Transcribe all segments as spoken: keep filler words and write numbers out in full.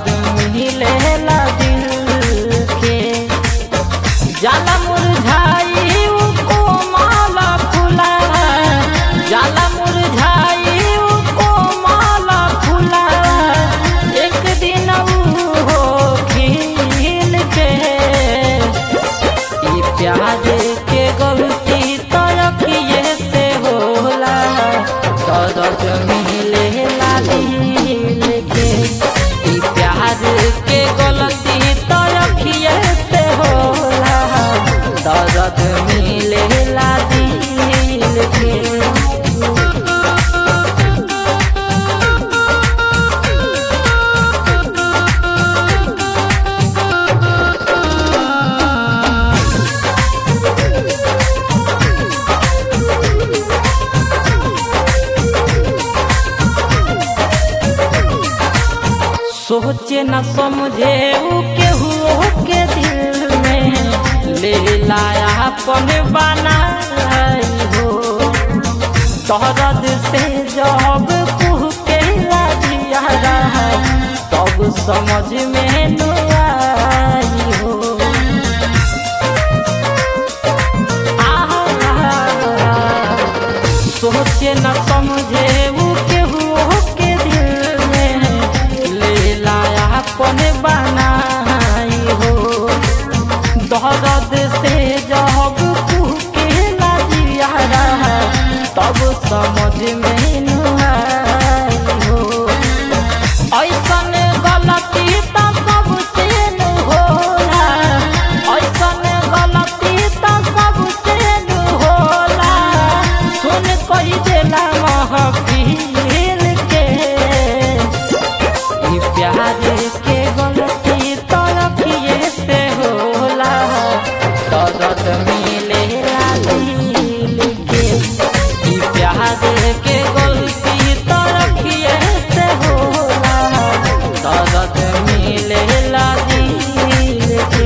मिलेला दिल के। जाला मुरझाई उ कोमल फूला, जाला मुरझाई उ कोमल फूला, एक दिन उ हो खिल के। ई प्यार के गलती तो रखिए से होला, दर्द मिलेला दिल के। ई प्यार के गलती तो रखिए से होला, दर्द मिलेला दिल के। सोचे न समझे उ केहू के दिल में, ले लाया अपन बनाई हो। दर्द से जब कुह के दिया रहा, तब समझ में न आई हो। सोचे न समझे उ केहू के दिल में, ले लाया अपन बनाई हो। दर्द से जब कुह के दिया रहा, तब समझ में न आई हो। ऐसन गलती तो सबसे न होला, ऐसन गलती तो सबसे न होला, सुन कही देला महफिल के। ई प्यार के गलती तो रखिए से होला, दर्द मिलेला दिल के। ई प्यार के गलती तो रखिए से होला, दर्द मिलेला दिल के।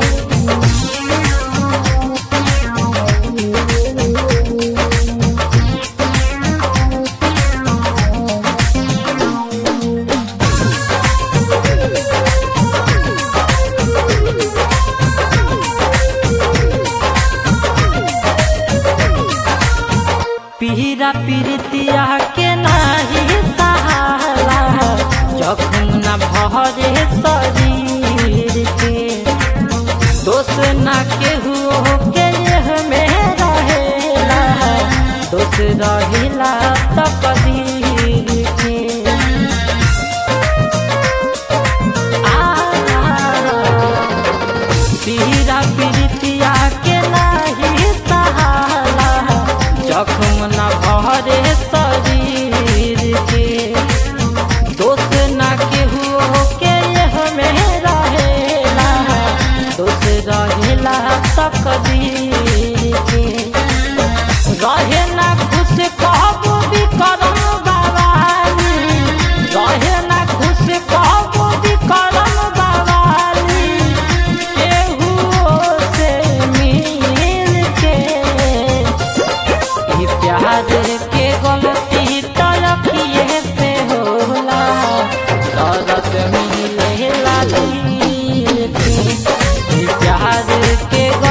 पीरा पीरितिया के नाही सहाला, जखम न भरे शरीर के। दोष न केहू के यह में रहेला, दोष रहिला तकदीर के। पीरा पीरितिया के नाही सहाला, जखम न भरे शरीर के। दोष न केहू के यह में रहेला, दोष रहेला तकदीर के। रहे न खुश कहबो भी करम बाबाली, रहे न खुश कहबो भी करम बाबाली, केहू से मिल के। ई प्यार के गलती तो रखिए से होला, दर्द मिलेला दिल के। ई प्यार के